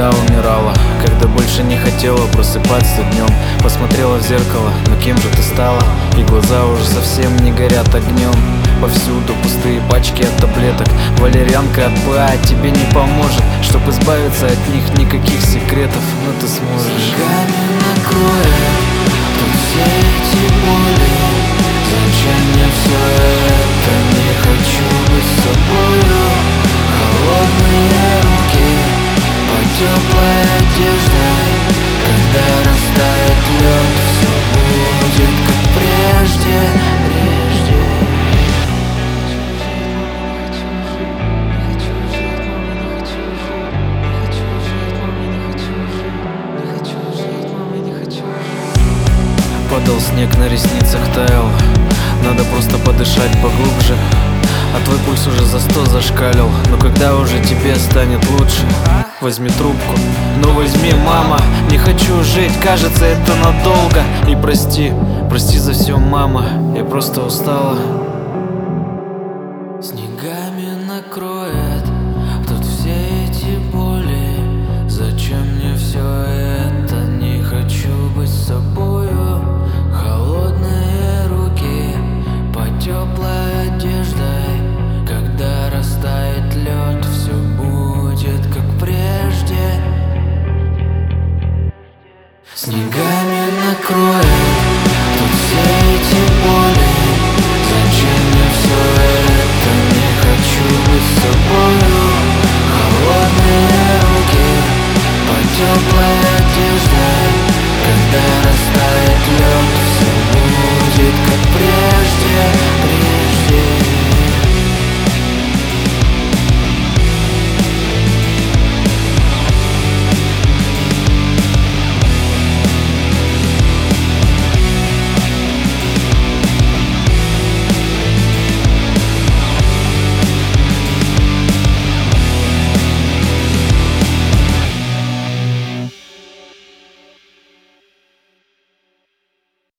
когда умирала, когда больше не хотела просыпаться днем. Посмотрела в зеркало, но кем же ты стала? И глаза уже совсем не горят огнем. Повсюду пустые пачки от таблеток. Валерьянка от ПА тебе не поможет. Чтоб избавиться от них, никаких секретов, но ты сможешь. Снегами накроет тут все эти боли. Зачем мне все это? Не хочу быть с собою. Холодные руки под теплой одеждой. Когда растает лед, все будет как прежде. Падал снег, на ресницах таял. Надо просто подышать поглубже. А твой пульс уже за 100 зашкалил. Но когда уже тебе станет лучше, возьми трубку, ну возьми, мама. Не хочу жить, кажется, это надолго. И прости, прости за все, мама. Я просто устала. Снегами накроет тут все эти боли. Зачем мне все